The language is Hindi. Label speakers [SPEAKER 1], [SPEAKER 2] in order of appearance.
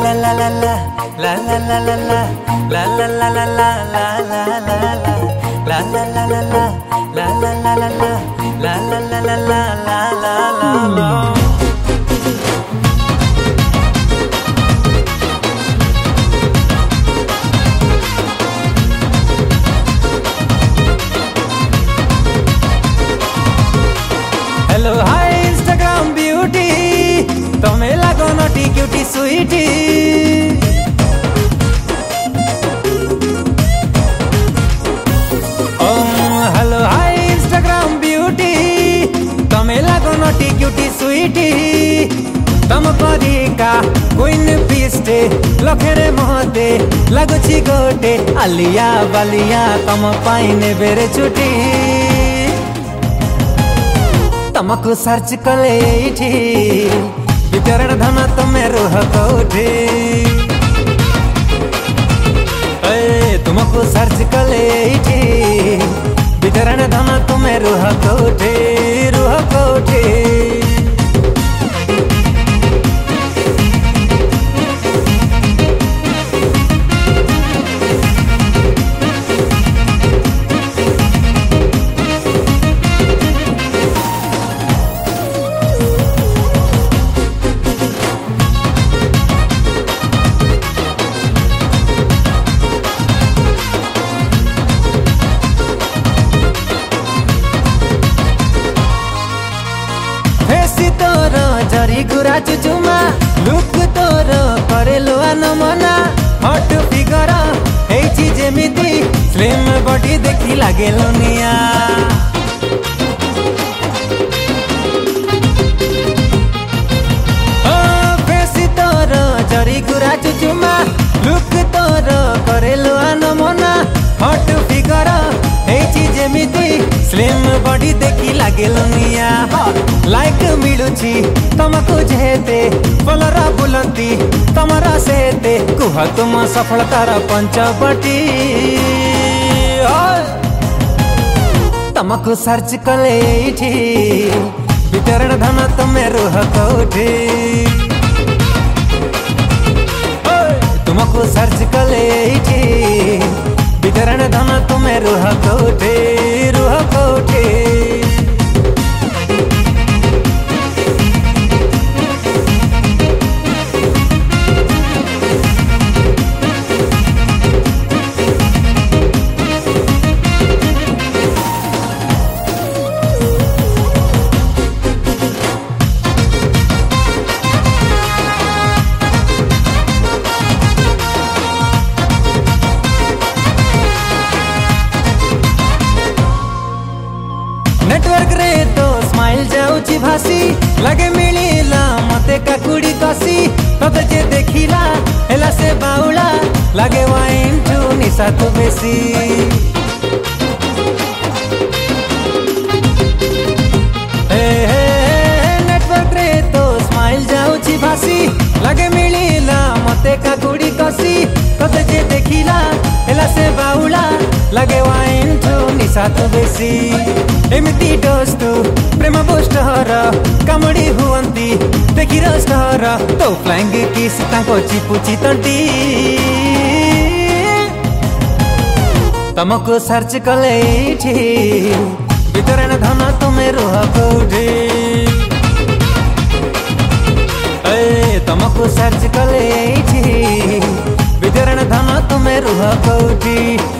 [SPEAKER 1] हेलो हाय इंस्टाग्राम ब्यूटी तमे लागो नटी cutie sweetie hello hi Instagram beauty तमे लागो नटी क्यूटी स्वीटी तम परिका क्वीन पिस्टे लखेरे महते लागुछि गोटे आलिया बालिया तम पाइने बेरे छुटी तमको सर्च कले वितरण धन तमे रुह कौठी तुमको सर्च कले वितरण धन तमे रुह कौठी रुह कौठी। जरी गुरा चुचुमा लुक तोर करेलो अनमना हट फिगर एची जेमिति स्लिम बॉडी देखी लागे लोनिया फेसी तोर जरी गुरा चुचुमा लुक तोर करेलो अनमना हट फिगर एची जेमिति स्लिम बॉडी देखी लागे लोनिया लाइक मिलुची तमको जेते फलरा बुलंती तमरा सेते कुह तुम सफलतार पंचवटी तमको सर्च कले वितरण धन तमे रुह कौठी तुमको सर्च कले वितरण धन तमे रुह कौठी रुह कौठी। नेटवर्क रे तो स्माइल जाऊची भासी लगे मिलिला मते काकुड़ी कसी तते जे देखिला हेला से बाउला लगे वाइन ठू निशा तो बेसी नेटवर्क रे तो स्माइल जाऊची भासी लगे मिलिला मते काकुड़ी कसी तते जे देखिला हेला से बाउला लगे वाइन ठू निशा तो बेसी एमती दोस्तु प्रेम पोस्टर कामड़ी हुअंती देखी रोस्टर तो फ्लाइंग किस तांको चिपुची तंटी तमको सर्च कले वितरण धन तमे रुह कौठी तमको सर्च कले वितरण धन तमे रुह कौठी।